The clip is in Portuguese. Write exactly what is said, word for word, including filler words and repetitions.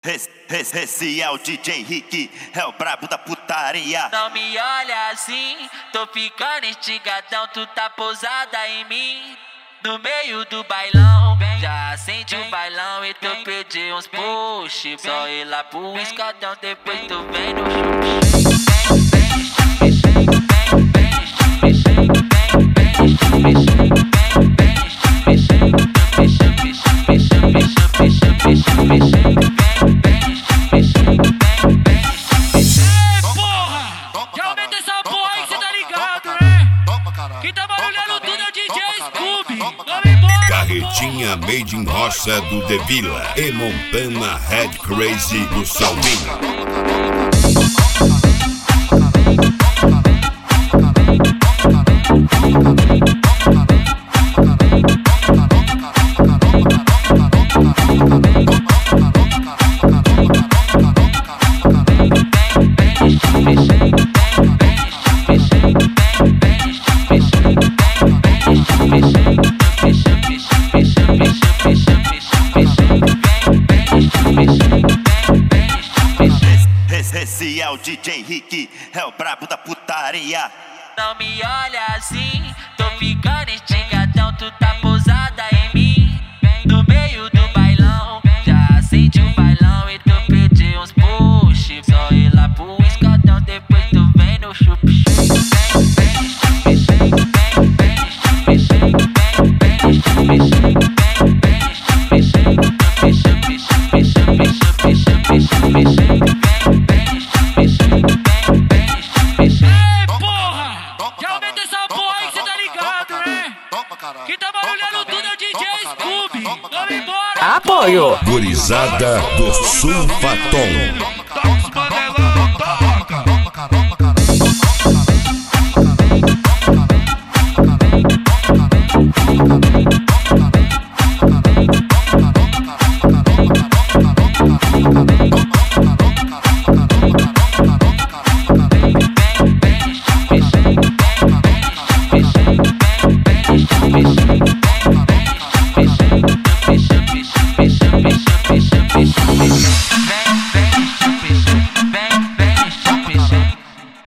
Esse, esse, esse é o D J Rick, é o brabo da putaria. Não me olha assim, tô ficando estigadão, tu tá pousada em mim. No meio do bailão, já acende o bailão e tu pedi uns push. Só ir lá pro escadão, depois tu vem no Carretinha made in roça do The Villa e Montana Head Crazy do Salvinho. Esse é o D J Rick, é o brabo da putaria. Não me olha assim, tô ficando estigadão, tu tá pousada em mim. No meio do bailão, já acende o bailão e tu pedi uns push. Só ir lá pro escadão, depois tu vem no chup. Quem tá barulhando tudo é o D J Scooby. Vamos embora. Apoio. Gurizada do Sulfatom.